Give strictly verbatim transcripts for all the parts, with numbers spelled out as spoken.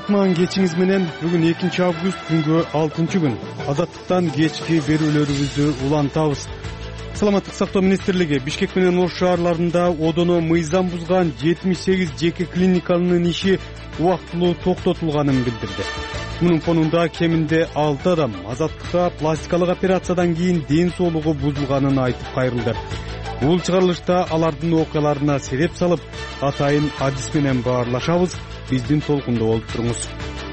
кутман кечиңиз менен. Бүгүн экинчи август, күнгө алтынчы күн. Азаттыктан кечки берүүлөрүбүздү улантабыз. Саламаттык сактоо министрлиги Бишкек менен Ош шаарларында одоно мыйзам бузган жетимиш сегиз жеке клиниканын иши убактылуу токтотулганын билдирди. Мунун фонунда кеминде алты адам азаттыкка пластикалык операциядан кийин ден соолугу бузулганын айтып кайрылды. Бул чыгарылышта алардын окуяларына сереп салып, атайын адис менен баарлашабыз. Биздин толкунда болуп туруңуз.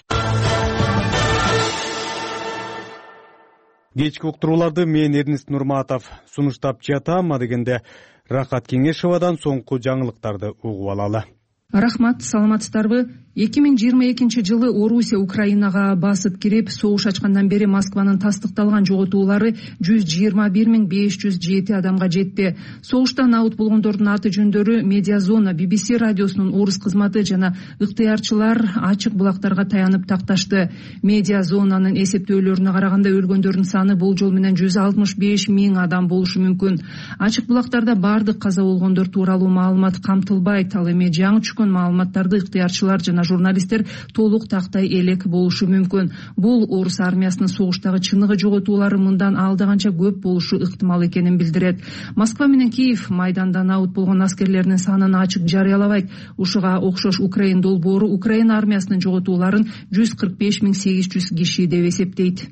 Кечки уктурууларды мен Эрнест Нурматов сунуштап жатам. Адегенде Рахат Кеңешовадан соңку жаңылыктарды угуп алалы. Рахмат, саламатсыздарбы? эки миң жыйырма экинчи жылы Орусия Украинага басып кирип, согуш ачкандан бери Москванын тастыкталган жоготуулары жүз жыйырма бир миң беш жүз жети адамга жетти. Согуштан аут болгондордун аты жөндөрү Медиазона, би би си радиосунун орус кызматы жана ыктыярчылар ачык булактарга таянып такташты. Медиазонанын эсептөөлөрүнө караганда өлгөндөрдүн саны болжол менен жүз алтымыш беш миң адам болушу мүмкүн. Ачык булактарда бардык каза болгондор тууралуу маалымат камтылбайт. Ал эми жаңы чыккан маалыматтарды ыктыярчылар жана журналисттер толук тактай элек болушу мүмкүн. Бул орус армиясынын согуштагы чыныгы жоготуулары мындан алдаганча көп болушу ыктымал экенин билдирет. Москва менен Киев майдандан аут болгон аскерлердин санын ачык жарыялабайт. Ушуга окшош Украин долбоору Украина армиясынын жоготууларын жүз кырк беш миң сегиз жүз киши деп эсептейт.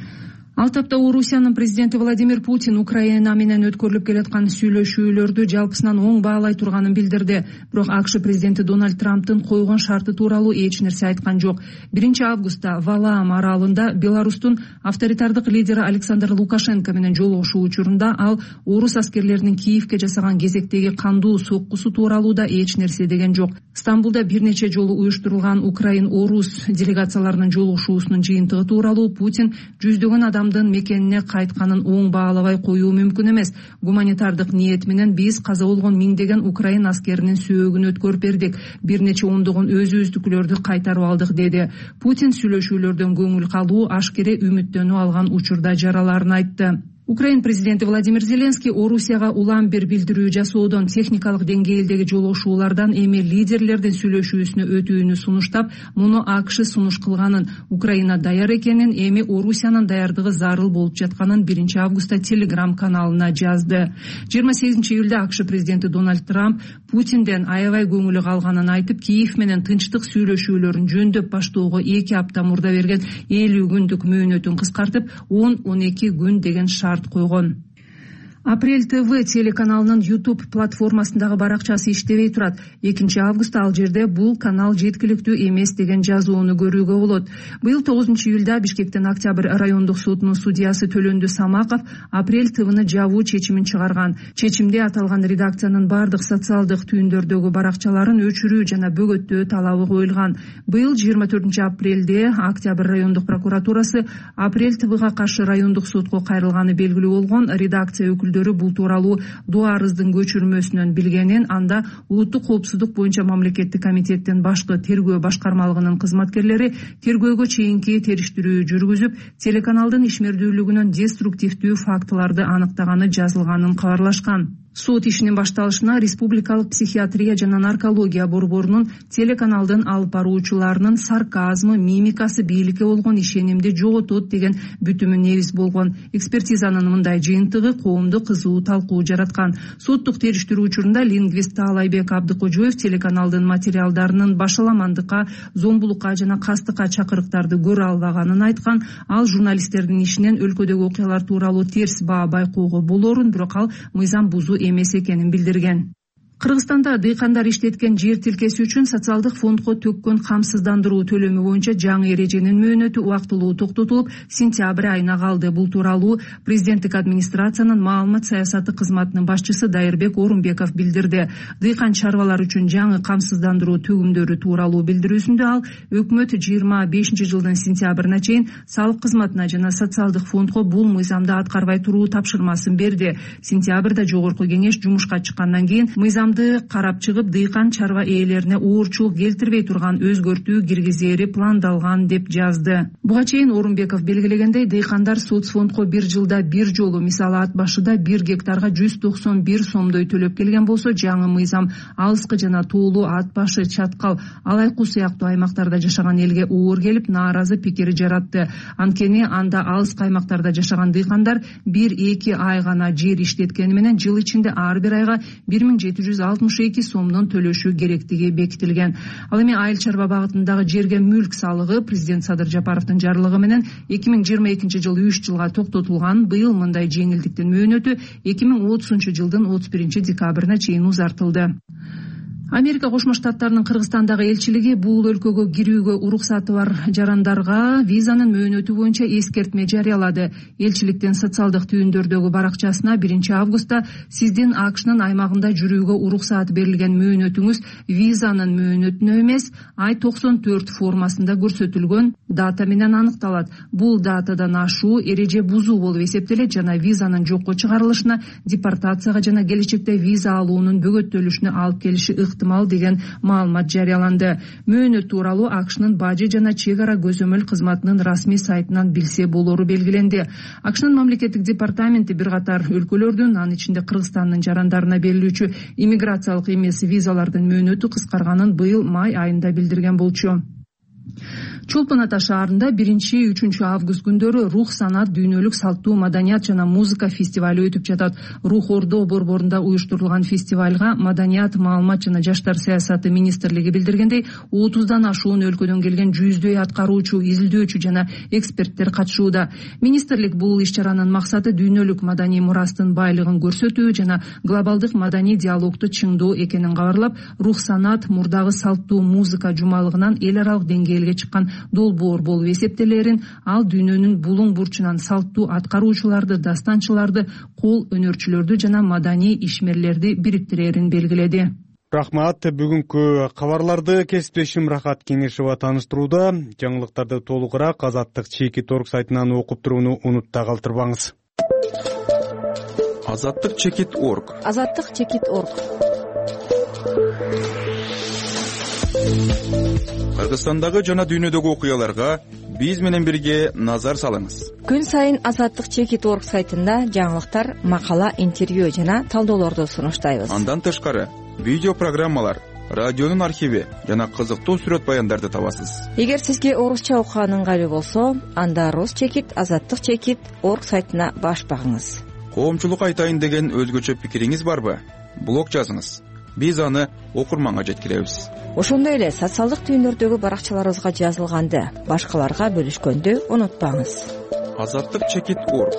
Ал тапта Орусиянын президенти Владимир Путин Украина менен өткөрүлүп келаткан сүйлөшүүлөрдү жалпысынан оң баалай турганын билдирди. Бирок АКШ президенти Дональд Трамптын койгон шарты тууралуу эч нерсе айткан жок. биринчи августта Валаам аралында Беларустун авторитардык лидери Александр Лукашенко менен жолугушуу учурунда ал орус аскерлеринин Киевке жасаган кезектеги кандуу соккусу тууралуу да эч нерсе деген жок. Стамбулда бир нече жолу уюштурулган Украин-орус делегацияларынын жолугушуусунун жыйынтыгы тууралуу Путин жүздөгөн адам мекенине кайтканын оң баалабай коюу мүмкүн эмес. Гуманитардык ниет менен биз каза болгон миңдеген Украин аскеринин сөөгүн өткөрүп бердик. Бир нече ондогон өзүбүздүкүлөрдү кайтарып алдык деди. Путин сүйлөшүүлөрдөн көңүл калуу, ашкере үмүттөнүп алган учурда жараларын айтты. Украин президенти Владимир Зеленский Орусияга улам бир билдирүү жасоодон, техникалык деңгээлдеги жолугушуулардан эми лидерлердин сүйлөшүүсүнө өтүүнү сунуштап, муну АКШ сунуш кылганын, Украина даяр экенин, эми Орусиянын даярдыгы зарыл болуп жатканын биринчи августта Telegram каналына жазды. жыйырма сегизинчи июлда АКШ президенти Дональд Трамп Путинден аябай көңүлү калганын айтып, Киев менен тынчтык сүйлөшүүлөрүн жөндөп баштоого эки апта мурда берген элүү күндүк мөөнөтүн кыскартып, он он эки күн деген шарт койгон. Апрель ТВ телеканалынын YouTube платформасындагы баракчасы иштебей турат. экинчи августта ал жерде бул канал жеткиликтүү эмес деген жазууну көрүүгө болот. Быйыл тогузунчу июлда Бишкектен Октябрь райондук сотунун судьясы Төлөндү Самаков Апрель ТВны жабуу чечимин чыгарган. Чечимде аталган редакциянын бардык социалдык түйүндөрдөгү баракчаларын өчүрүү жана бөгөттөө талабы коюлган. Быйыл жыйырма төртүнчү апрелде Октябрь райондук прокуратурасы Апрель ТВга каршы райондук сотко кайрылганы белгилүү болгон. Редакция өкүлдөрү бул тууралуу дуа арыздын көчүрмөсүнөн билгенин, анда улуттук коопсуздук боюнча мамлекеттик комитеттин башкы тергөө башкармалыгынын кызматкерлери тергөөгө чейинки териштирүү жүргүзүп, телеканалдын ишмердүүлүгүнөн деструктивдүү фактыларды аныктаганы жазылганын кабарлашкан. Сот ишинин башталышына Республикалык психиатрия жана наркология борборунун телеканалдын алып баруучуларынын сарказмы, мимикасы бийликке болгон ишенимди жоготот деген бүтүмү негиз болгон. Экспертизанын мындай жыйынтыгы коомду кызуу талкуу жараткан. Соттук териштирүү учурунда лингвист Таалайбек Абдыкожоев телеканалдын материалдарынын башаламандыкка, зомбулукка жана кастыкка чакырыктарды көрө албаганын айткан. Ал журналисттердин ишинен өлкөдөгү окуялар тууралуу терс баа байкоого болорун, бирок ал мыйзам бузуу эмес экенин билдирген. Кыргызстанда дыйкандар иштеткен жер тилкеси үчүн социалдык фондко төккөн камсыздандыруу төлөмү боюнча жаңы эреженин мөөнөтү убактылуу токтотулуп, сентябрь айына калды. Бул тууралуу президенттик администрациянын маалымат саясаты кызматынын башчысы Дайырбек Орунбеков билдирди. Дыйкан чарбалар үчүн жаңы камсыздандыруу төгүмдөрү тууралуу билдирүүсүндө ал өкмөт жыйырма бешинчи жылдын сентябрына чейин салык кызматына жана социалдык фондко бул мыйзамды аткарбай туруу тапшырмасын берди. Сентябрда жогорку кеңеш жумушка чыккандан кийин мыйзам мыйзамды карап чыгып дыйкан чарба ээлерине оорчулук келтирбей турган өзгөртүү киргизери пландалган деп жазды. Буга чейин Орунбеков белгилегендей, дыйкандар соцфондко бир жылда бир жолу, мисалы ат башыда бир гектарга жүз токсон бир сомдой төлөп келген болсо, жаңы мыйзам алыскы жана тоолуу ат башы, Чаткал, Алайкуу сыяктуу аймактарда жашаган элге оор келип, нааразы пикир жаратты. Анткени анда алыскы аймактарда жашаган дыйкандар бир эки ай гана жер иштеткени менен жыл ичинде ар бир айга бир миң жети жүз алтымыш эки сомдон төлөшүү керектиги бекитилген. Ал эми айыл чарба багытындагы жерге мүлк салыгы президент Садыр Жапаровдун жарлыгы менен эки миң жыйырма экинчи жылы үч жылга токтотулган. Быйыл мындай жеңилдиктин мөөнөтү эки миң отузунчу жылдын отуз биринчи декабрына чейин узартылды. Америка Кошмо Штаттарынын Кыргызстандагы элчилиги бул өлкөгө кирүүгө уруксаты бар жарандарга визанын мөөнөтү боюнча эскертме жарыялады. Элчиликтин социалдык түйүндөрдөгү баракчасына биринчи августта сиздин АКШнын аймагында жүрүүгө уруксат берилген мөөнөтүңүз визанын мөөнөтүнө эмес, ай токсон төрт формасында көрсөтүлгөн дата менен аныкталат. Бул датадан ашуу эреже бузуу болуп эсептелет жана визанын жокко чыгарылышына, депортацияга жана келечекте виза алуунун бөгөттөлүшүнө алып келиши ыктымал деген маалымат жарыяланды. Мөөнөт тууралуу АКШнын бажы жана чек ара көзөмөл кызматынын расмий сайтынан билсе болору белгиленди. АКШнын мамлекеттик департаменти бир катар өлкөлөрдүн, анын ичинде Кыргызстандын жарандарына берилүүчү иммиграциялык эмес визалардын мөөнөтү кыскарганын быйыл май айында билдирген болчу. Чолпон Ата шаарында биринчи үчүнчү август күндөрү Рух санат, дүйнөлүк салттуу маданият жана музыка фестивали өтүп жатат. Рух Ордо борборунда уюштурулган фестивалга Маданият, маалымат жана жаштар саясаты министрлиги билдиргендей, отуздан ашуун өлкөдөн келген жүздөй аткаруучу, изилдөөчү жана эксперттер катышууда. Министрлик бул иш-чаранын максаты дүйнөлүк маданий мурастын байлыгын көрсөтүү жана глобалдык маданий диалогту чыңдоо экенин кабарлап, Рух санат мурдагы салттуу музыка жумалыгынан эл аралык деңгээлге чыккан долбоор болуп эсептелерин, ал дүйнөнүн булуң бурчунан салттуу аткаруучуларды, дастанчыларды, кол өнөрчүлөрдү жана маданий ишмерлерди бириктирерин белгиледи. Рахмат. Бүгүнкү кабарларды кесиптешим Рахат Кеңешова тааныштырууда. Жаңылыктарды толугураак Азаттык Чекит орг сайтынан окуп турууну унутта калтырбаңыз. Азаттык Чекит орг. Азаттык Чекит орг. Кыргызстандагы жана дүйнөдөгү окуяларга биз менен бирге назар салыңыз. Күн сайын Азаттык Чекит орг сайтында жаңылыктар, макала, интервью жана талдоолорду сунуштайбыз. Андан тышкары видео программалар, радионун архиви жана кызыктуу сүрөт баяндарды табасыз. Эгер сизге орусча окуган ыңгайлуу болсо, анда Рус Чекит, Азаттык Чекит орг сайтына баш багыңыз. Коомчулук айтайын деген өзгөчө пикириңиз барбы? Блог жазыңыз. Биз аны окурманга жеткиребиз. Ошондой эле социалдык түйүндөрдөгү баракчаларыбызга жазылганды башкаларга бөлүшкөндү унутпаңыз. Азаттык Чекит орг.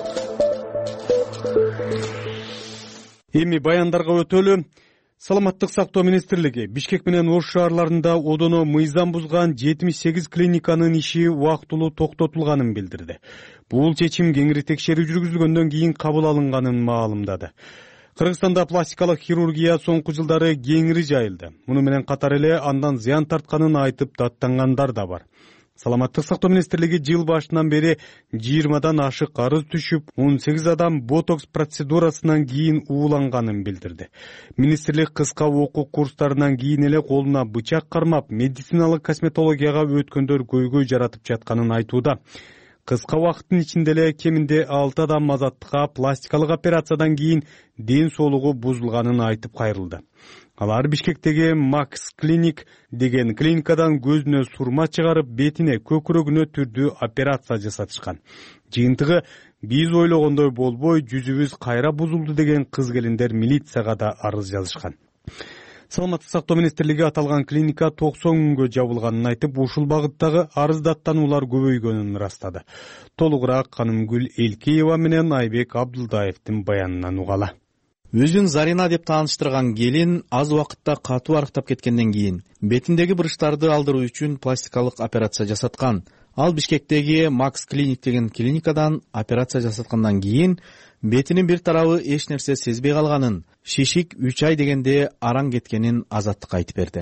Эми баяндарга өтөлү. Саламаттык сактоо министрлиги Бишкек менен Ош шаарларында одоно мыйзам бузган жетимиш сегиз клиниканын иши убактылуу токтотулганын билдирди. Бул чечим кеңири текшерүү жүргүзүлгөндөн кийин кабыл алынганын маалымдады. Кыргызстанда пластикалык хирургия соңку жылдары кеңири жайылды. Муну менен катар эле андан зыян тартканын айтып даттангандар да бар. Саламаттык сактоо министрлиги жыл башынан бери жыйырмадан ашык арыз түшүп, он сегиз адам ботокс процедурасынан кийин ууланганын билдирди. Министрлик кыска окуу курстарынан кийин эле колуна бычак кармап, медициналык косметологияга өткөндөр көйгөй жаратып жатканын айтууда. Кыска убакыттын ичинде эле кеминде алты адам азаттыкка пластикалык операциядан кийин ден соолугу бузулганын айтып кайрылды. Алар Бишкектеги Макс Клиник деген клиникадан көзүнө сурма чыгарып, бетине, көкүрөгүнө түрдүү операция жасатышкан. Жыйынтыгы биз ойлогондой болбой, жүзүбүз кайра бузулду деген кыз-келиндер милицияга да арыз жазышкан. Саламаттык сактоо министрлиги аталган клиника токсон күнгө жабылганын айтып, ушул багыттагы арыз даттануулар көбөйгөнүн ырастады. Толугураак Канымгүл Элкеева менен Айбек Абдулдаевдин баянынан угала. Өзүн Зарина деп тааныштырган келин аз убакытта катуу арыктап кеткенден кийин бетиндеги буручтарды алдыруу үчүн пластикалык операция жасаткан. Ал Бишкектеги Макс Клиник деген клиникадан операция жасаткандан кийин бетинин бир тарабы эч нерсе сезбей калганын, шишик үч ай дегенде араң кеткенин Азаттыкка айтып берди.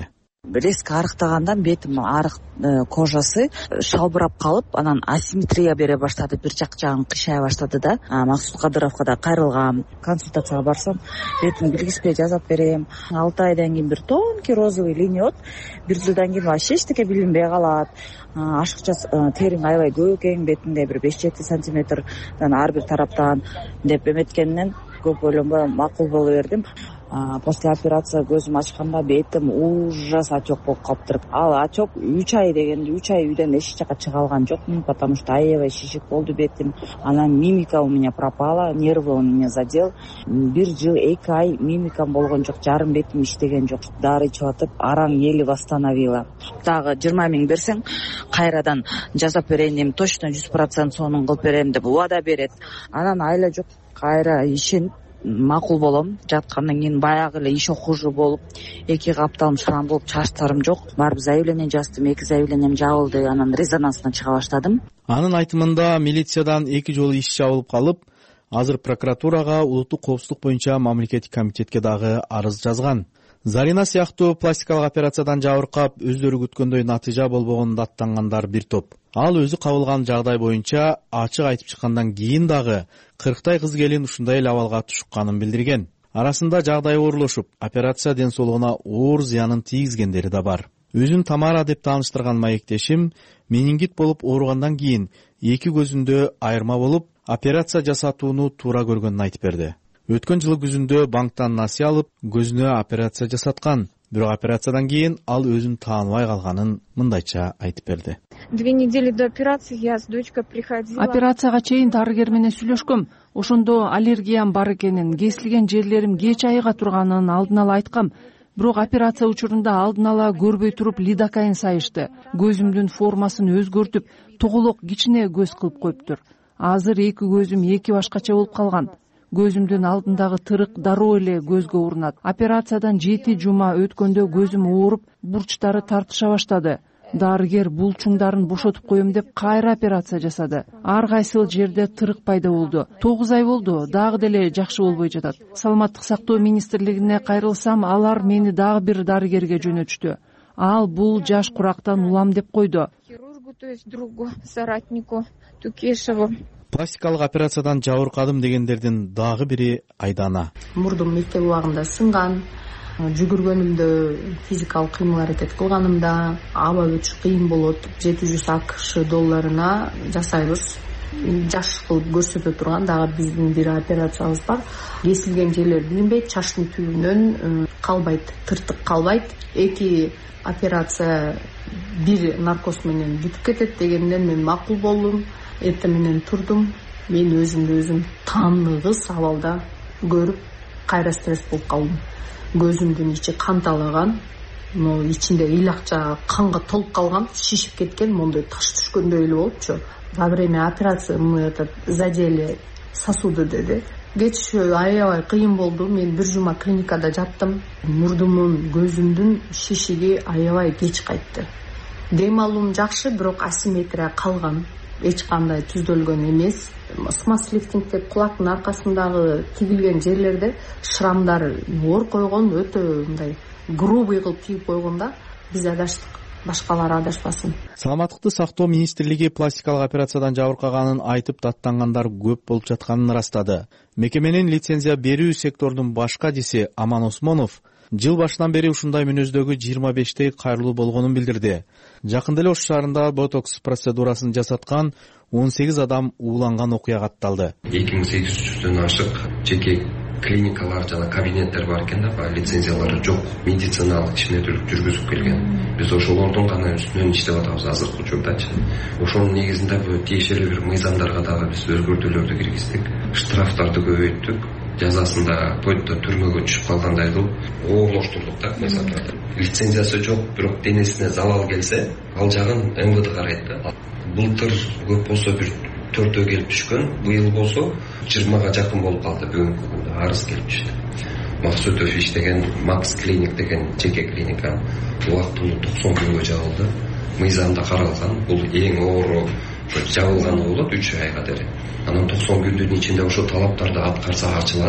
резко арыктагандан бетим арык кожасы шалбырап калып, анан асимметрия бере баштады, бир жак жагым кыйшай баштады да. Максут Кадыровго да кайрылгам, консультацияга барсам, бетим билгиспей жазап берем. алты айдан кийин бир тонкий розовый линия болот, бир жылдан кийин вообще эчтеке билинбей калат. Ашыкча териң аябай көп экен, бетиңде бир беш жети сантиметрден ар бир тараптан деп эметкенинен көп ойлонбой макул боло бердим. После операция көзүм ачканда бетим ужас отек болуп калыптыр. Ал отек үч ай дегенде үч ай үйдөн эч жака чыга алган жокмун, потому что аябай шишик болду бетим. Анан мимика у меня пропала, нервы у меня задел. Бир жыл эки ай мимикам болгон жок, жарым бетим иштеген жок. Дары ичип атып, араң ели восстановила. Дагы жыйырма миң берсең, кайрадан жасап берейин, эми точно жүз процент сонун кылып берем деп убада берет. Анан айла жок, кайра ишенип макул болом. Жаткандан кийин баягы эле еще хуже болуп, эки капталым шрам болуп, чачтарым жок. Барып заявление жаздым, эки заявлением жабылды, анан резонансына чыга баштадым. Анын айтымында милициядан эки жолу иш жабылып калып, азыр прокуратурага улуттук коопсуздук боюнча мамлекеттик комитетке дагы арыз жазган. Зарина сыяктуу пластикалык операциядан жабыркап, өздөрү күткөндөй натыйжа болбогонун даттангандар бир топ. Ал өзү кабылган жагдай боюнча ачык айтып чыккандан кийин дагы кырктай кыз келин ушундай эле абалга тушукканын билдирген. Арасында жагдай оорлошуп, операция ден соолугуна оор зыянын тийгизгендери да бар. Өзүн Тамара деп тааныштырган маектешим менингит болуп ооругандан кийин эки көзүндө айырма болуп, операция жасатууну туура көргөнүн айтып берди. Өткөн жылы күзүндө банктан насыя алып, көзүнө операция жасаткан. Бирок операциядан кийин ал өзүн тааныбай калганын мындайча айтып берди. Две недели до операции я с дочкой приходила. Операцияга чейин дарыгер менен сүйлөшкөм. Ошондо аллергиям бар экенин, кесилген жерлерим кеч айыга турганын алдын ала айткам. Бирок операция учурунда алдын ала көрбөй туруп лидокаин сайышты. Көзүмдүн формасын өзгөртүп, тоголок кичине көз кылып коюптур. Азыр эки көзүм эки башкача болуп калган. Көзүмдүн алдындагы тырык дароо эле көзгө урунат. Операциядан жети жума өткөндө көзүм ооруп, бурчтары тартыша баштады. Дарыгер булчуңдарын бошотуп коем деп кайра операция жасады. Ар кайсыл жерде тырык пайда болду. тогуз ай болду, дагы деле жакшы болбой жатат. Саламаттык сактоо министрлигине кайрылсам, алар мени дагы бир дарыгерге жөнөтүштү. Ал бул жаш курактан улам деп койду. Хирургу, то есть другу, соратнику Тукешеву. Пластикалык операциядан жабыркадым дегендердин дагы бири Айдана. Мурдум мектеп убагында сынган, жүгүргөнүмдө, физикалык кыймыл аракет кылганымда аба өтүш кыйын болот. жети жүз акш долларына жасайбыз. Жаш кылып көрсөтө турган дагы биздин бир операциябыз бар. Кесилген жерлер билинбейт, чачтын түбүнөн калбайт, тыртык калбайт. Эки операция бир наркоз менен бүтүп кетет дегенден мен макул болдум. Эртең менен турдум. Мен өзүмдү өзүм тааныгыс абалда көрүп, кайра стресс болуп калдым. Көзүмдүн ичи канталаган, но ичинде ыйлакча канга толуп калган, шишип кеткен, мондой таш түшкөндөй эле болупчу. Во время операции мы этот задели сосуды деди. Кетиши аябай кыйын болду. Мен бир жума клиникада жаттым. Мурдумдун, көзүмдүн шишиги аябай кеч кайтты. Дем алуум жакшы, бирок асимметрия калган. Эч кандай түздөлгөн эмес. Смас лифтинг деп кулактын аркасындагы тигилген жерлерде шрамдар оор койгон, өтө мындай грубый кылып тигип койгон да. Биз адаштык, башкалар адашпасын. Саламаттыкты сактоо министрлиги пластикалык операциядан жабыркаганын айтып даттангандар көп болуп жатканын ырастады. Мекеменин лицензия берүү сектордун баш кадиси Аман Осмонов жыл башынан бери ушундай мүнөздөгү жыйырма бештей кайрылуу болгонун билдирди. Жакында эле Ош шаарында ботокс процедурасын жасаткан он сегиз адам ууланган окуя катталды. эки миң сегиз жүздөн ашык жеке клиникалар жана кабинеттер бар экен да, лицензиялары жок, медициналык ишмердүүлүк жүргүзүп келген. Биз ошолордун гана үстүнөн иштеп атабыз азыркы учурдачы. Ошонун негизинде бул тиешелүү бир мыйзамдарга дагы биз өзгөртүүлөрдү киргиздик, штрафтарды көбөйттүк. Жазасында пойто түрмөгө түшүп калгандай кылып оорлоштурдук да мыйзамдарды. Лицензиясы жок, бирок денесине залал келсе, ал жагын эм вэ дэ карайт да. Былтыр көп болсо бир төртөө келип түшкөн, быйыл болсо жыйырмага жакын болуп калды. Бүгүнкү күндө арыз келип түштү. Максутов иштеген Макс клиник деген жеке клиника убактылуу токсон күнгө жабылды. Мыйзамда каралган, бул эң оору жабылганы болот үч айга дейин. Анан токсон күндүн ичинде ошо талаптарды аткарса ачылат.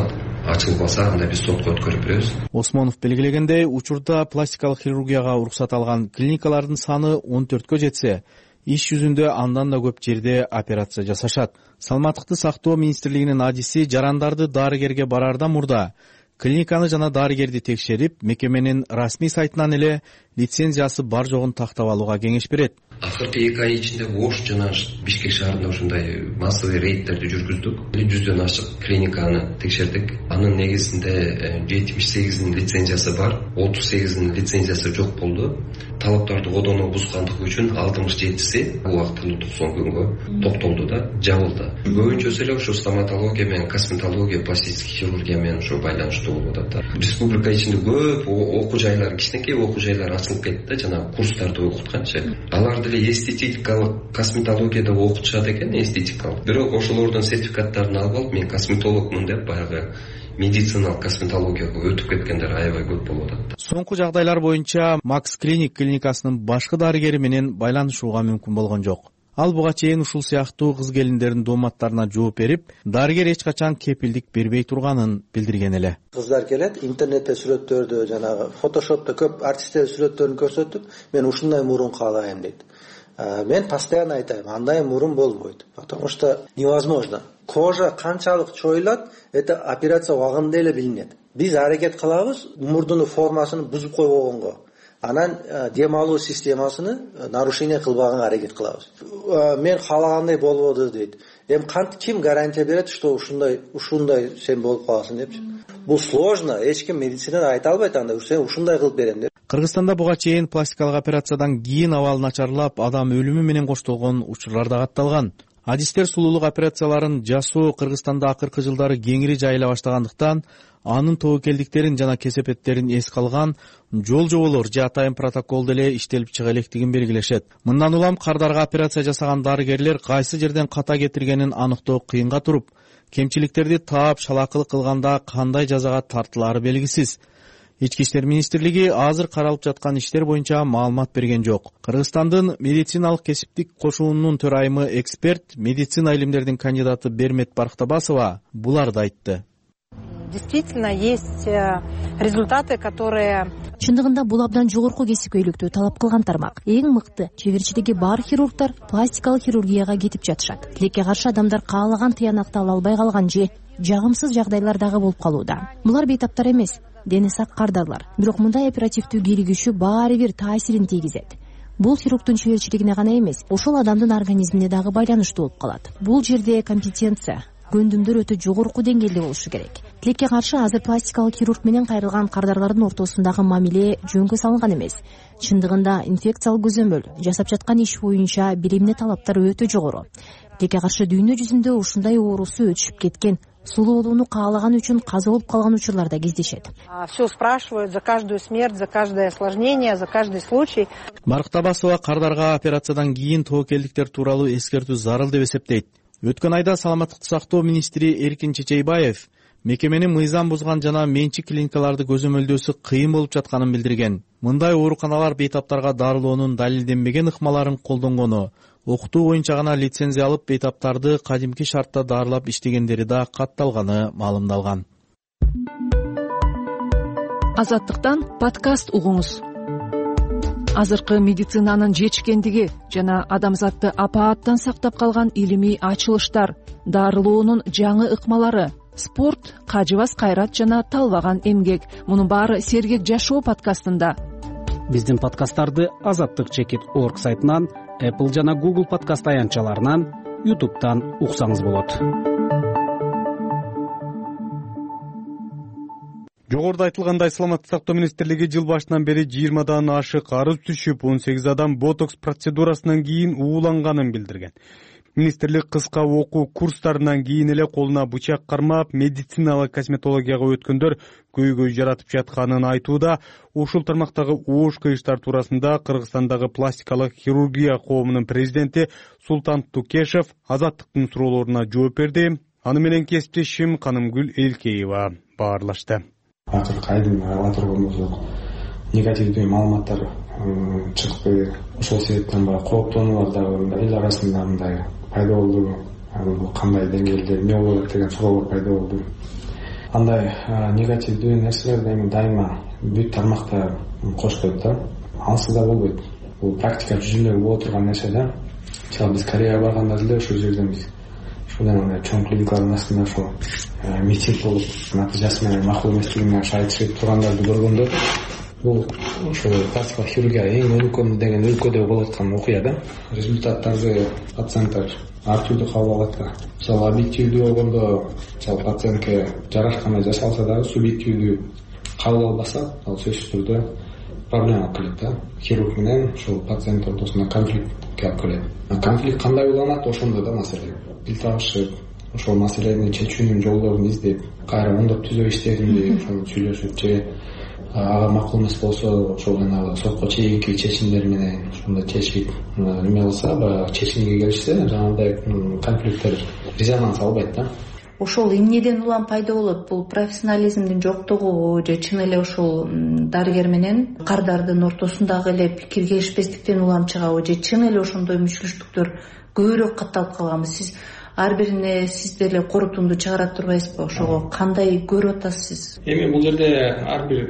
ачылбаса анда биз сотко өткөрүп беребиз. Осмонов белгилегендей, учурда пластикалык хирургияга уруксат алган клиникалардын саны он төрткө жетсе, иш жүзүндө андан да көп жерде операция жасашат. Саламаттыкты сактоо министрлигинин адиси жарандарды дарыгерге бараардан мурда клиниканы жана дарыгерди текшерип, мекеменин расмий сайтынан эле лицензиясы бар жогун тактап алууга кеңеш берет. Акыркы эки ай ичинде Ош жана Бишкек шаарында ушундай массовый рейдтерди жүргүздүк. жүздөн ашык клиниканы текшердик. Анын негизинде жетимиш сегизинин лицензиясы бар, отуз сегизинин лицензиясы жок болду. Талаптарды одоно бузгандыгы үчүн алтымыш жетиси бул убакыттын токсон күнгө токтолду да, жабылды. Көбүнчөсү эле ошо стоматология менен косметология, пластический хирургия менен ошо байланыштуу болуп атат. Республика ичинде көп окуу жайлар, кичинекей окуу жайлар ачылып кетти, жана курстарды окутканчы. Алар деле эстетикалык косметологияда окутушат экен, эстетикалык. Бирок ошолордун сертификаттарын алып алып, мен косметологмун деп баягы медициналык косметологияга өтүп кеткендер аябай көп болуп атат. Соңку жагдайлар боюнча Макс Клиник клиникасынын башкы дарыгери менен байланышууга мүмкүн болгон жок. Ал буга чейин ушул сыяктуу кыз келиндердин дооматтарына жооп берип, дарыгер эч качан кепилдик бербей турганын билдирген эле. Кыздар келет, интернетте сүрөттөрдү, жанагы фотошопто көп артисттердин сүрөттөрүн көрсөтүп, мен ушундай мурун каалайм дейт. Мен постоянно айтайм, андай мурун болбойт, потому что невозможно. Кожа канчалык чоюлат, это операция убагында эле билинет. Биз аракет кылабыз мурдунун формасын бузуп койбогонго. Анан дем алуу системасыны нарушение кылбаганга аракет кылабыз. Мен каалагандай болбоду дейт. Эми кант ким гарантия берет, что ушундай ушундай сен болуп каласың депчи. Бул сложно, эч ким медицинада айта албайт анда, сен ушундай кылып берем деп. Кыргызстанда буга чейин пластикалык операциядан кийин абал начарлап, адам өлүмү менен коштолгон учурлар да катталган. Адистер сулуулук операцияларын жасоо Кыргызстанда акыркы жылдары кеңири жайыла баштагандыктан, анын тобокелдиктерин жана кесепеттерин эске алган жол жоболор же атайын протокол деле иштелип чыга электигин белгилешет. Мындан улам кардарга операция жасаган дарыгерлер кайсы жерден ката кетиргенин аныктоо кыйынга туруп, кемчиликтерди таап шалакылык кылганда кандай жазага тартылаары белгисиз. Ички иштер министрлиги азыр каралып жаткан иштер боюнча маалымат берген жок. Кыргызстандын медициналык кесиптик кошуунун төрайымы эксперт, медицина илимдеринин кандидаты Бермет Барктабасова буларды айтты. Действительно есть результаты, которые... Чындыгында бул абдан жогорку кесипкөйлүктү талап кылган тармак. Эң мыкты чеберчилиги бар хирургдар пластикалык хирургияга кетип жатышат. Тилекке каршы адамдар каалаган тыянакты ала албай калган же жагымсыз жагдайлар дагы болуп калууда. Булар бейтаптар эмес, дени сак кардарлар. Бирок мындай оперативдүү кийлигишүү баары бир таасирин тийгизет. Бул хирургдун чеберчилигине гана эмес, ошол адамдын организмине дагы байланыштуу болуп калат. Бул жерде компетенция, көндүмдөр өтө жогорку деңгээлде болушу керек. Тилекке каршы азыр пластикалык хирург менен кайрылган кардарлардын ортосундагы мамиле жөнгө салынган эмес. Чындыгында инфекциялык көзөмөл жасап жаткан иш боюнча билимдин талаптары өтө жогору. Тилекке каршы дүйнө жүзүндө ушундай оорусу өчүп кеткен, сулуулууну каалаган үчүн каза болуп калган учурлар да кездешет. Все спрашивают за каждую смерть, за каждое осложнение, за каждый случай. Барктабасова кардарга операциядан кийин тобокелдиктер тууралуу эскертүү зарыл деп эсептейт. Өткөн айда саламаттыкты сактоо министри Эркин Чечейбаев мекемени мыйзам бузган жана менчик клиникаларды көзөмөлдөөсү кыйын болуп жатканын билдирген. Мындай ооруканалар бейтаптарга дарылоонун далилденбеген ыкмаларын колдонгону, окутуу боюнча гана лицензия алып бейтаптарды кадимки шартта дарылап иштегендери да катталганы маалымдалган. Азаттыктан подкаст угуңуз. Азыркы медицинанын жетишкендиги жана адамзатты апааттан сактап калган илимий ачылыштар, дарылоонун жаңы ыкмалары, спорт, кажыбас кайрат жана талбаган эмгек. Мунун баары Сергек жашоо подкастында. Биздин подкасттарды азаттык чекит точка орг сайтынан, Apple жана Google подкаст аянтчаларынан, YouTube'дан уксаңыз болот. Жогоруда айтылгандай, саламаттык сактоо министрлиги жыл башынан бери жыйырмадан ашык арыз түшүп, он сегиз адам ботокс процедурасынан кийин ууланганын билдирген. Министрлик кыска окуу курстарынан кийин эле колуна бычак кармап, медициналык косметологияга өткөндөр көйгөй жаратып жатканын айтууда. Ушул тармактагы оош кыйыштар туурасында Кыргызстандагы пластикалык хирургия коомунун президенти Султан Тукешев Азаттыктын суроолоруна жооп берди. Аны менен кесиптешим Канымгүл Элкеева баарлашты. Акыркы айдын ала турганыбыз негативдүү маалыматтар чыкты. Ошол себептен баягы кооптонуулар дагы эл арасында мындай пайда болду. Бул кандай деңгээлде эмне болот деген суроолор пайда болду. андай негативдүү нерселерди эми дайыма бүт тармакта кошуп коет да. Ансыз да болбойт. Бул практика жүзүндө боло турган нерсе да. Мисалы биз Кореяга барганда деле ошол жерден биз ушундай чоң клиникалардын астында ошол митинг болуп натыйжасы менен макул эместигине айтышып тургандарды көргөндө бул ошол пластикалык хирургия эң өнүккөн деген өлкөдө болуп аткан окуя да. Результаттарды пациенттер ар түрдүү кабыл алат да. Мисалы объективдүү болгондо мисалы пациентке жараткандай жасалса дагы субъективдүү кабыл албаса, ал сөзсүз түрдө проблема алып келет да. Хирург менен ошол пациент ортосунда конфликтке алып келет. Конфликт кандай уланат, ошондо да маселе. Бил табышып, ошол маселени чечүүнүн жолдорун издеп, кайра оңдоп түзөө иштеринди ошону сүйлөшүп же ага макул эмес болсо ошол жанагы сотко чейинки чечимдер менен ошондой чечип эме кылса, баягы чечимге келишсе, жанагындай конфликттер резонанс албайт да. Ошол эмнеден улам пайда болот? Бул профессионализмдин жоктугу же чын эле ошол дарыгер менен кардардын ортосундагы эле пикир келишпестиктен улам чыгабы же чын эле ошондой мүчүлүштүктөр көбүрөөк катталып калганбы? Сиз ар бирине сиз деле корутунду чыгара турбайсызбы? Ошого кандай көрүп атасыз? Эми бул жерде ар бир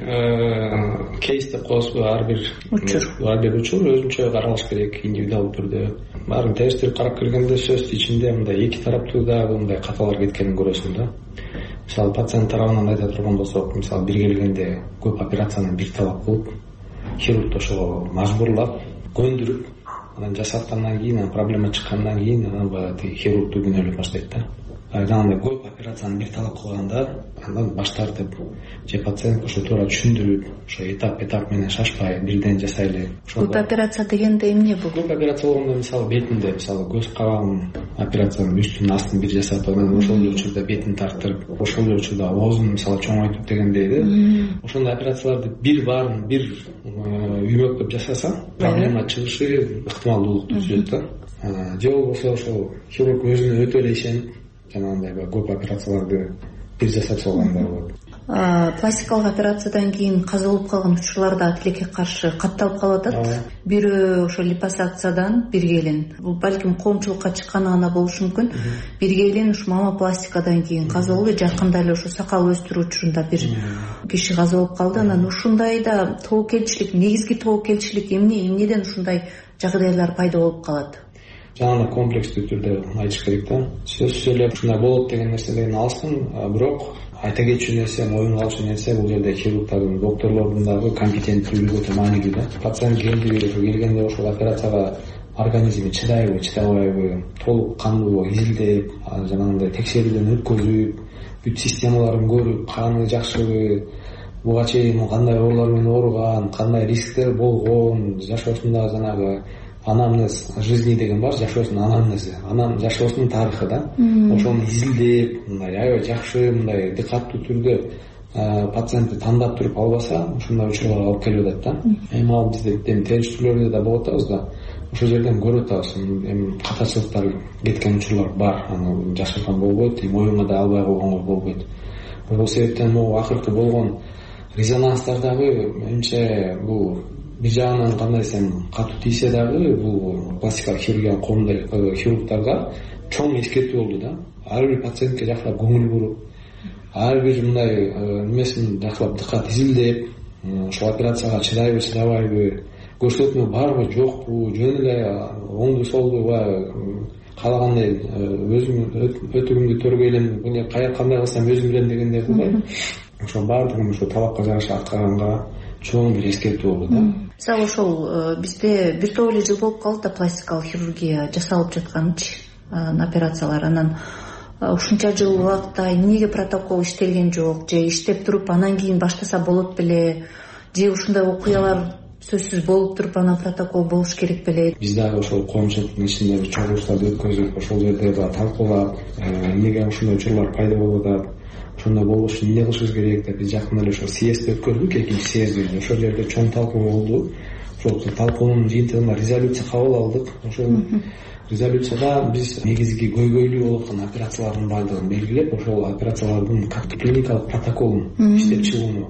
кейс деп коебузбу, ар бир учур, ар бир учур өзүнчө каралыш керек, индивидуалдуу түрдө. Баарын териштирип карап келгенде сөзсүз ичинде мындай эки тараптуу дагы мындай каталар кеткенин көрөсүң да. Мисалы пациент тарабынан айта турган болсок, мисалы бир келгенде көп операцияны бир талап кылып, хирург ошого мажбурлап, көндүрүп, анан жасаткандан кийин, проблема чыккандан кийин анан баягы хирургду күнөөлөп баштайт да. Жаңағындай көп операцияны бир талап кылганда андан баш тартып же пациент ошо туура түшүндүрүп, ошо этап этап менен шашпай бирден жасайлы. Көп операция дегенде эмне бул? Көп операция болгондо мисалы бетинде, мисалы көз кабагын операциянын үстүн астын бир жасап, анан ошол учурда бетин тартып, ошол учурда оозун мисалы чоңойтуп дегендей да. Ошондой операцияларды бир баарын бир үймөктөп жасаса, проблема чыгышы ыктымалдуулукту түзөт да. Же болбосо ошол хирург өзүнө өтө эле ишенип жанагындай көп операцияларды бир жасап салганда болот. Пластикалык операциядан кийин каза болуп калган учурларда тилекке каршы катталып калып атат. Бирөө ошо липосакциядан бир келин. Бул балким коомчулукка чыкканы гана болушу мүмкүн. Бир келин ушу мамопластикадан кийин каза болду. Жакында эле ошо сакал өстүрүү учурунда бир киши каза болуп калды. Анан ушундайда тобокелчилик, негизги тобокелчилик эмне, эмнеден ушундай жагдайлар пайда болуп калат? Жаңа комплекстүү түрдө айтыш керек да. Сөзсүз эле ушундай болот деген нерседен алыстын, бирок айта кетчү нерсе, моюнга алчу нерсе бул жерде хирургдардын, докторлордун дагы компетенттүүлүгү өтө маанилүү да. Пациент келди, келгенде ошол операцияга организми чыдайбы, чыдабайбы, толук кандуу изилдеп, жанагындай текшерүүдөн өткөзүп, бүт системаларын көрүп, каны жакшыбы, буга чейин кандай оорулар менен ооруган, кандай рисктер болгон, жашоосунда жанагы анамнез жизни деген бар, жашоосунун анамнези, анам жашоосунун тарыхы да. Ошону изилдеп, мындай аябай жакшы, мындай диккаттуу түрдө пациентти тандап туруп албаса, ошондой учурга алып келип атат да. Эми ал бизде териштирүүлөрдө да болуп атабыз да. Ошол жерден көрүп атабыз, эми катачылыктар кеткен учурлар бар, аны жашырган болбойт, моюнга да албай койгонго болбойт. Ошол себептен могу акыркы болгон резонанстар дагы менимче бул бир жагынан кандай десем катуу тийсе дагы бул пластикалык хирургия коомдогу хирургдарга чоң эскертүү болду да. Ар бир пациентке жакшылап көңүл буруп, ар бир мындай немесин жакшылап диккат изилдеп, ошол операцияга чыдайбы, чыдабайбы, көрсөтмө барбы, жокпу, жөн эле оңду солду баягы каалагандай өзүм өтүгүмдү төргөй элем, муну кандай кылсам өзүм билем дегендей кылбай, ошол баардыгын ошо талапка жараша аткарганга чоң бир эскертүү болду да. Мисалы ошол бизде бир топ эле жыл болуп калды да пластикалык хирургия жасалып жатканчы операциялар. Анан ушунча жыл убакта эмнеге протокол иштелген жок, же иштеп туруп анан кийин баштаса болот беле, же ушундай окуялар сөзсүз болуп туруп анан протокол болуш керек беле? Биз дагы ошол коомчулуктун ичинде чогулуштарды өткөзүп, ошол жерде дагы талкуулап, эмнеге ушундай учурлар пайда болуп атат, ошондой болуш үчүн эмне кылышыбыз керек деп биз жакында эле ошо съезд өткөрдүк, экинчи съезд. Ошол жерде чоң талкуу болду. Ошол талкуунун жыйынтыгында резолюция кабыл алдык. Ошол резолюцияда биз негизги көйгөйлүү болуп аткан операциялардын баардыгын белгилеп, ошол операциялардын клиникалык протоколун иштеп чыгууну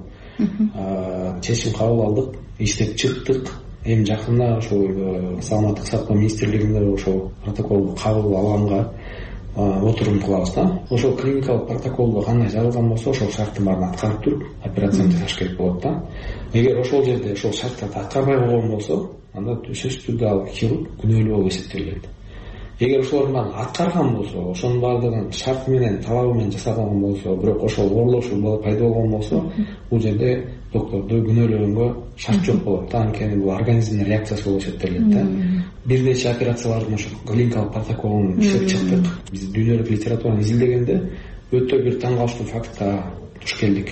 чечим кабыл алдык, иштеп чыктык. Эми жакында ошол саламаттык сактоо министрлигинде ошол протоколду кабыл алганга отурум кылабыз да. Ошол клиникалык протоколдо кандай жазылган болсо ошол шарттын баарын аткарып туруп операцияны жасаш керек болот да. Эгер ошол жерде ошол шарттарды аткарбай койгон болсо, анда сөзсүз түрдө ал хирург күнөөлүү болуп эсептелет. Эгер ошолордун баарын аткарган болсо, ошонун баардыгын шарты менен, талабы менен жасаган болсо, бирок ошол оорлошуу пайда болгон болсо, бул жерде докторду күнөөлөгөнгө шарт жок болот да. Анткени бул организмдин реакциясы болуп эсептелет да. Бир нече операциялардын ошо клиникалык протоколун иштеп чыктык. Биз дүйнөлүк литератураны изилдегенде өтө бир таң калыштуу фактка туш келдик.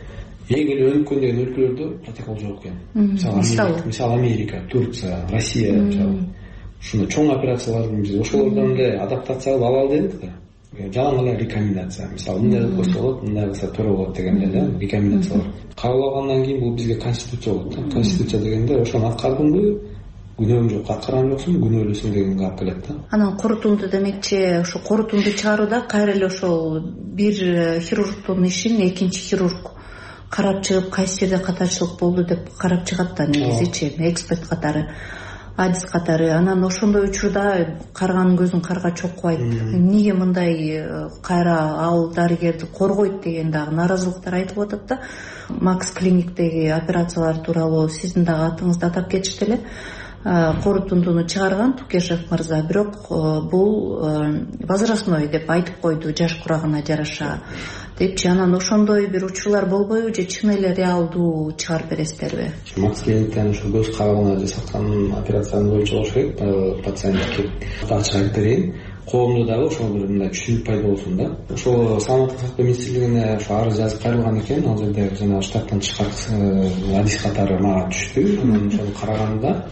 Эң эле өнүккөн деген өлкөлөрдө протокол жок экен. Мисалы, мисалы Америка, Турция, Россия мисалы. Ушундай чоң операцияларды биз ошолордон эле адаптация кылып ала алдык да. Жалаң эле рекомендация. Мисалы, мындай кылса болот, мындай кылса туура болот дегенде да, рекомендациялар. Кабыл алгандан кийин бул бизге конституция болот да. Конституция дегенде ошону аткардыңбы, күнөөң жок, аткарган жоксуң, күнөөлүүсүң дегенге алып келет да. Анан корутунду демекчи, ошо корутунду чыгарууда кайра эле ошол бир хирургдун ишин экинчи хирург карап чыгып, кайсы жерде катачылык болду деп карап чыгат да, негизичи эксперт катары, адис катары. Анан ошондой учурда карганын көзүн карга чокпойт. Эмнеге мындай кайра ал дарыгерди коргойт деген дагы нааразылыктар айтылып атат да. Макс клиниктеги операциялар тууралуу сиздин дагы атыңызды атап кетишти эле. Корутундуну чыгарган Тукешев мырза, бирок бул возрастной деп айтып койду, жаш курагына жараша депчи. Анан ошондой бир учурлар болбойбу же чын эле реалдуу чыгарып бересиздерби? Макс клиниктен ошо көз кабыгына жасаткан операциянын боюнча болуш керек. Пациент келип ачык айтып берейин. Коомдо дагы ошол бир мындай түшүнүк пайда болсун да. Ошол саламаттык сактоо министрлигине ошо арыз жазып кайрылган экен. Ал жерде жана штаттан тышкары адис катары мага түштү. Анан ошону караганда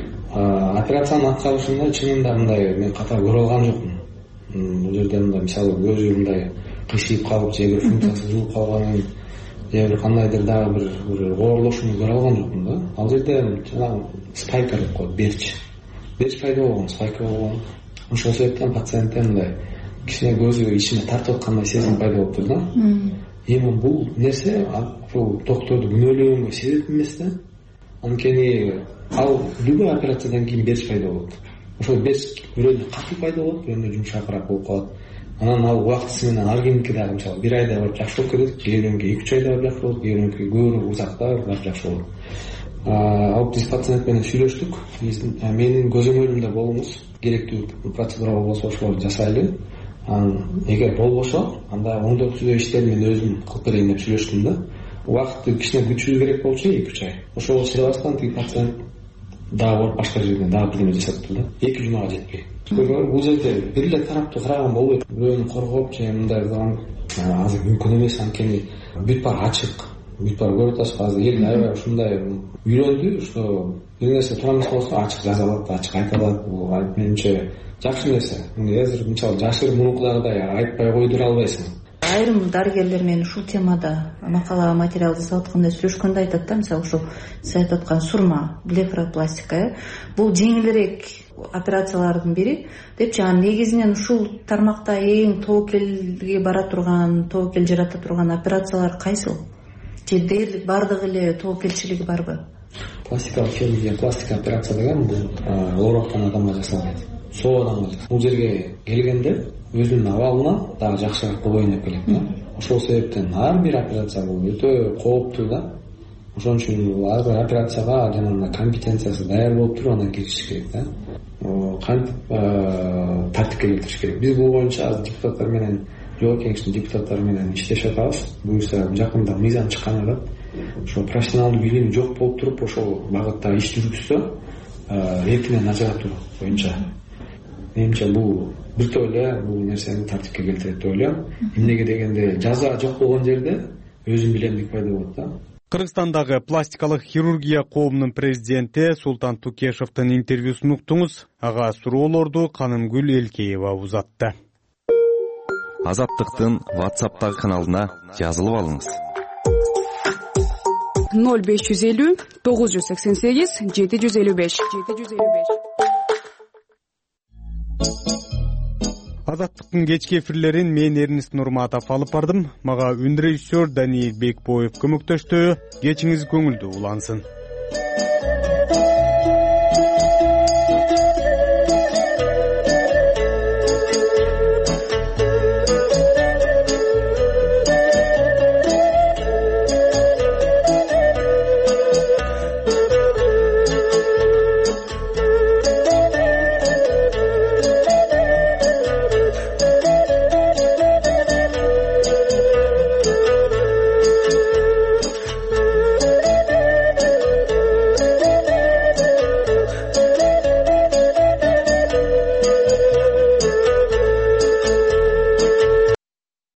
операциянын аткарышында чынында мындай мен катар көрө алган жокмун. Бул жерде мындай мисалы көзү мындай кыйшыйып калып, же бир функциясы жулуп калганын, же бир кандайдыр дагы бир бир оорлошууну көрө алган жокмун да. Ал жерде жанагы спайка деп коет, берч. Берч пайда болгон, спайка болгон. Ошол себептен пациентте мындай кичине көзү ичине тартып аткандай сезим пайда болуптур да. Эми бул нерсе ушул докторду күнөөлөгөнгө себеп эмес да. Анткени ал любой операциядан кийин берч пайда болот. Ошол берч бирөөндө катуу пайда болот, бирөөндө жумшакыраак болуп калат. Анан ал убактысы менен ар кимдики дагы мисалы бир айда барып жакшы болуп кетет, кээ бирөөнүкү эки үч айда барып жакшы болот, кээ бирөөнүкү көбүрөөк узакта барып жакшы болот. Ал биз пациент менен сүйлөштүк. Менин көзөмөлүмдө болуңуз, керектүү процедура болсо ошолорду жасайлы. Анан эгер болбосо, анда оңдоо түзөө иштерин мен өзүм кылып берейин деп сүйлөштүм да. Убакытты кичине күтүшүбүз керек болчу эки үч ай. Ошол чыдабастан тиги пациент дагы барып башка жерден дагы бирдеме жасатты да. эки жумага жетпей. Бул жерде бир эле тараптуу караган болбойт. Бирөөнү коргоп же мындай кылган азыр мүмкүн эмес. Анткени бүт баары ачык. Бүт баары көрүп атасыз, азыр эл аябай ушундай үйрөндү, что бир нерсе туура эмес болсо ачык жаза алат, ачык айта алат. Бул менимче жакшы нерсе. Азыр мисалы жашыр мурункудагыдай айтпай койдура албайсың. Айрым дарыгерлер менен ушул темада макала материал жасап атканда сүйлөшкөндө айтат да, мисалы ушул сиз айтып аткан сурма, блефаропластика, бул жеңилирээк операциялардын бири депчи. Анан негизинен ушул тармакта эң тобокелге бара турган, тобокел жарата турган операциялар кайсыл? Же дээрлик бардыгы эле тобокелчилиги барбы? Пластикалык хирургия, пластика операция деген бул ооруп аткан адамга жасалат. Соо адамга. Бул жерге келгенде өзүнүн абалына дагы жакшыраак болоюн деп келет да. Ошол себептен ар бир операция бул өтө кооптуу да. Ошон үчүн ар бир операцияга жанагы компетенциясы даяр болуп туруп анан киришиш керек да. Кантип тартипке келтириш керек. Биз бул боюнча депутаттар менен, жогорку кеңештин депутаттары менен иштешип атабыз. Буюрса жакында мыйзам чыккан эле. Ошо профессионалдуу билими жок болуп туруп ошол багытта иш жүргүзсө, эркинен ажыратуу боюнча. Менимче бул бир топ эле бул нерсени тартипке келтирет деп ойлойм. Эмнеге дегенде жаза жок болгон жерде өзүн билемдик пайда болот да. Кыргызстандагы пластикалык хирургия коомунун президенти Султан Тукешевдин интервьюсун уктуңуз. Ага суроолорду Канымгүл Элкеева узатты. Азаттыктын WhatsApp'тагы каналына жазылып алыңыз. ноль беш жүз элүү тогуз жүз сексен сегиз жети жүз элүү беш жети жүз элүү беш. Азаттыктын кечки эфирлерин мен Эрнис Нурматов алып бардым. Мага үн режиссер Даниил Бекбоев көмөктөштү. Кечиңиз көңүлдүү улансын.